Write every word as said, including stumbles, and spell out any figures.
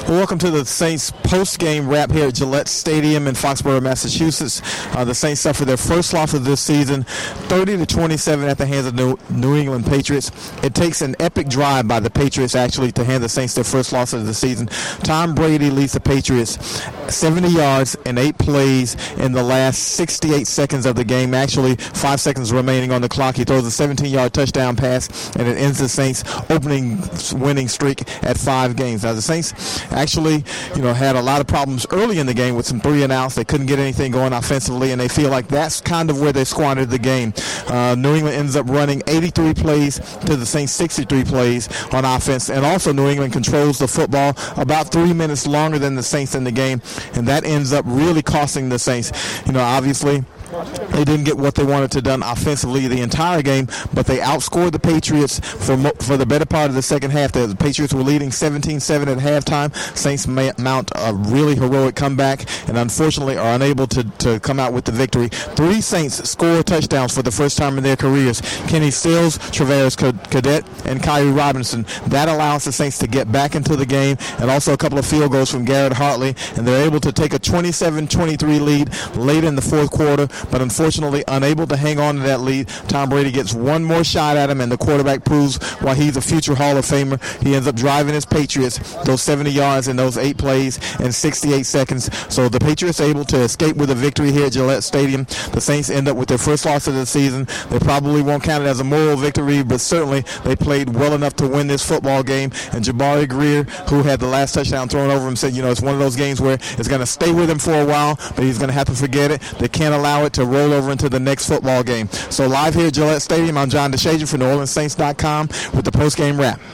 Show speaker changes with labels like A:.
A: Well, welcome to the Saints post-game wrap here at Gillette Stadium in Foxborough, Massachusetts. Uh, the Saints suffered their first loss of this season, thirty to twenty-seven at the hands of New, New England Patriots. It takes an epic drive by the Patriots, actually, to hand the Saints their first loss of the season. Tom Brady leads the Patriots seventy yards and eight plays in the last sixty-eight seconds of the game. Actually, five seconds remaining on the clock. He throws a seventeen-yard touchdown pass, and it ends the Saints' opening winning streak at five games. Now, the Saints actually, you know, had a lot of problems early in the game with some three and outs. They couldn't get anything going offensively, and they feel like that's kind of where they squandered the game. Uh, New England ends up running eighty-three plays to the Saints' sixty-three plays on offense, and also New England controls the football about three minutes longer than the Saints in the game, and that ends up really costing the Saints. You know, obviously, they didn't get what they wanted to done offensively the entire game, but they outscored the Patriots for mo- for the better part of the second half. The Patriots were leading seventeen seven at halftime. Saints may mount a really heroic comeback and unfortunately are unable to, to come out with the victory. Three Saints score touchdowns for the first time in their careers. Kenny Stills, Travaris Cadet, and Kyrie Robinson. That allows the Saints to get back into the game, and also a couple of field goals from Garrett Hartley, and they're able to take a twenty-seven twenty-three lead late in the fourth quarter, but unfortunately unable to hang on to that lead. Tom Brady gets one more shot at him, and the quarterback proves why he's a future Hall of Famer. He ends up driving his Patriots those seventy yards in those eight plays in sixty-eight seconds. So the Patriots able to escape with a victory here at Gillette Stadium. The Saints end up with their first loss of the season. They probably won't count it as a moral victory, but certainly they played well enough to win this football game. And Jabari Greer, who had the last touchdown thrown over him, said, you know, it's one of those games where it's going to stay with him for a while, but he's going to have to forget it. They can't allow it to roll over into the next football game. So live here at Gillette Stadium, I'm John DeShazier for New Orleans Saints dot com with the post-game wrap.